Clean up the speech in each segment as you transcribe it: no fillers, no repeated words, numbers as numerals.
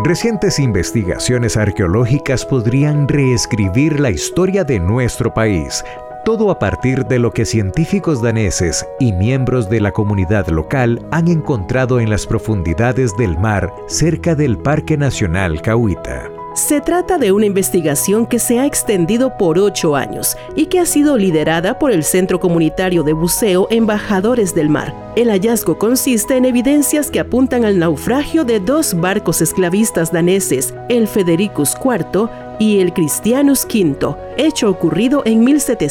Recientes investigaciones arqueológicas podrían reescribir la historia de nuestro país, todo a partir de lo que científicos daneses y miembros de la comunidad local han encontrado en las profundidades del mar cerca del Parque Nacional Cahuita. Se trata de una investigación que se ha extendido por 8 años y que ha sido liderada por el Centro Comunitario de Buceo Embajadores del Mar. El hallazgo consiste en evidencias que apuntan al naufragio de 2 barcos esclavistas daneses, el Federicus IV y el Christianus V, hecho ocurrido en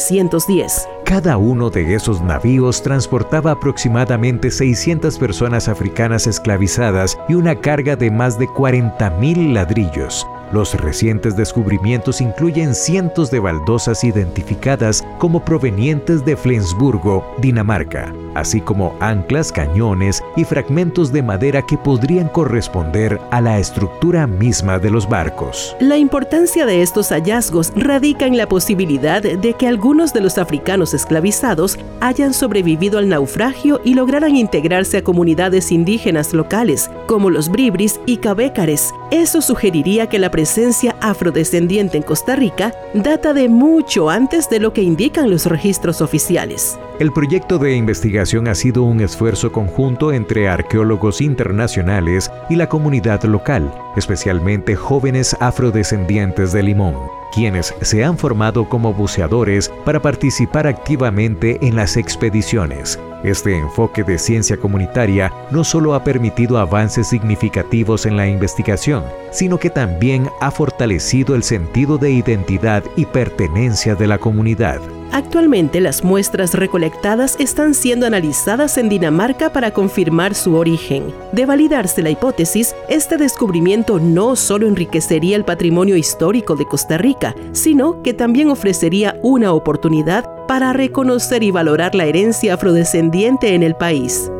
1710. Cada uno de esos navíos transportaba aproximadamente 600 personas africanas esclavizadas y una carga de más de 40.000 ladrillos. Los recientes descubrimientos incluyen cientos de baldosas identificadas como provenientes de Flensburgo, Dinamarca, así como anclas, cañones y fragmentos de madera que podrían corresponder a la estructura misma de los barcos. La importancia de estos hallazgos radica en la posibilidad de que algunos de los africanos esclavizados hayan sobrevivido al naufragio y lograran integrarse a comunidades indígenas locales, como los bribris y cabécares. Eso sugeriría que la presencia afrodescendiente en Costa Rica data de mucho antes de lo que indican los registros oficiales. El proyecto de investigación ha sido un esfuerzo conjunto entre arqueólogos internacionales y la comunidad local, especialmente jóvenes afrodescendientes de Limón, quienes se han formado como buceadores para participar activamente en las expediciones. Este enfoque de ciencia comunitaria no solo ha permitido avances significativos en la investigación, sino que también ha fortalecido el sentido de identidad y pertenencia de la comunidad. Actualmente, las muestras recolectadas están siendo analizadas en Dinamarca para confirmar su origen. De validarse la hipótesis, este descubrimiento no solo enriquecería el patrimonio histórico de Costa Rica, sino que también ofrecería una oportunidad para reconocer y valorar la herencia afrodescendiente en el país.